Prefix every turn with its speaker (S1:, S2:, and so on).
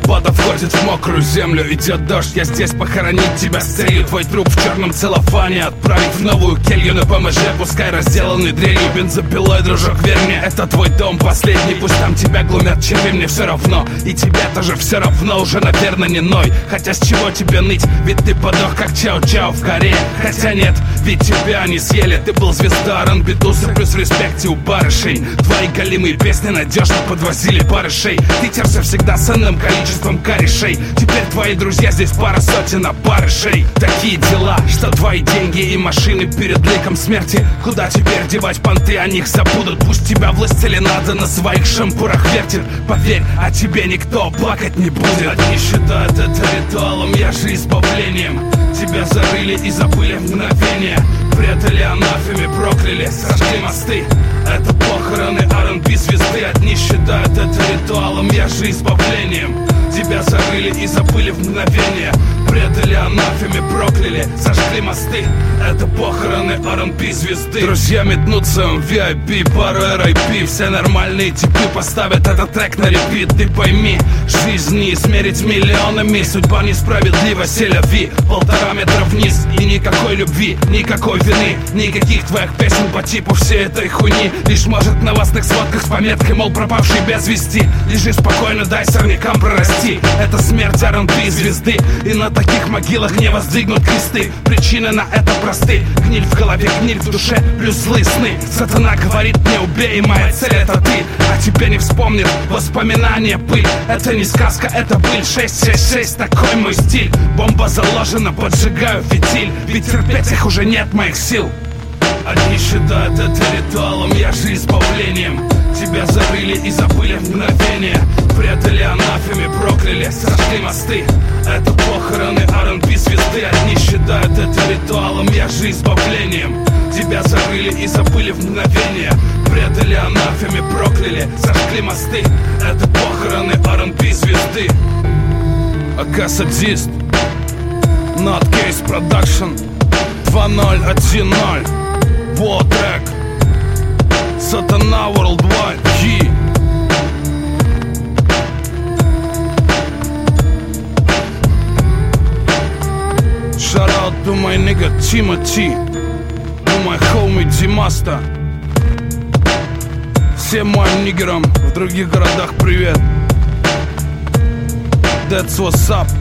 S1: свобода входит в мокрую землю. Идет дождь, я здесь похоронить тебя с целью. Твой труп в черном целлофане отправить в новую келью на ПМЖ, пускай разделанный дрелью, бензопилой, дружок, верь мне, это твой дом последний. Пусть там тебя глумят черви, мне все равно, и тебе тоже все равно. Уже, наверное, не ной, хотя с чего тебе ныть? Ведь ты подох, как Чао-Чао в Корее. Хотя нет, ведь тебя не съели. Ты был звезда R&B туса, плюс в респекте у барышей. Твои голимые песни надежно подвозили барышей. Ты терся всегда ценным количеством корешей. Теперь твои друзья здесь пара сотен барышей. Такие дела, что твои деньги и машины перед ликом смерти. Куда теперь девать понты, о них забудут. Пусть тебя властелин ада на своих шампурах вертит. Поверь, о тебе никто плакать не будет. Одни считают это ритуалом, я же избавлением. Тебя зарыли и забыли в мгновение. Предали анафеме, прокляли, сожгли мосты. Это похороны R&B звезды. Одни считают это ритуалом, я же избавлением. Тебя зарыли и забыли в мгновение. Предали анафеме, прокляли, сожгли мосты. Это похороны R&B звезды. Друзья метнутся в VIP, пару RIP. Все нормальные типы поставят этот трек на репит. Ты пойми, жизнь не измерить миллионами. Судьба несправедлива, селяви. 1,5 метра вниз и никакой любви, никакой вины, никаких твоих песен по типу всей этой хуйни. Лишь может в новостных сводках с пометкой, мол, пропавший без вести. Лежи спокойно, дай сорнякам прорасти. Это смерть R&B звезды, и на таких могилах не воздвигнут кресты. Причины на это просты: гниль в голове, гниль в душе, плюс злые сны. Сатана говорит мне: убей, моя цель это ты. А тебе не вспомнит воспоминания, пыль. Это не сказка, это быль. 666, такой мой стиль. Бомба заложена, поджигаю фитиль. Ведь терпеть их уже нет моих сил. Одни считают это ритуалом, я же избавлением. Тебя зарыли и забыли в мгновение. Предали анафеме, прокляли, сожгли мосты. Это похороны R&B звезды. Одни считают это ритуалом, я же избавлением. Тебя зарыли и забыли в мгновение. Предали анафеме, прокляли, сожгли мосты. Это похороны R&B звезды. АК Садист, Nutcase Production, 2010. Вот трек Сатана Worldwide. Shout out to my nigga Timothy, to my homie Димаста. Всем моим нигерам в других городах привет. That's what's up.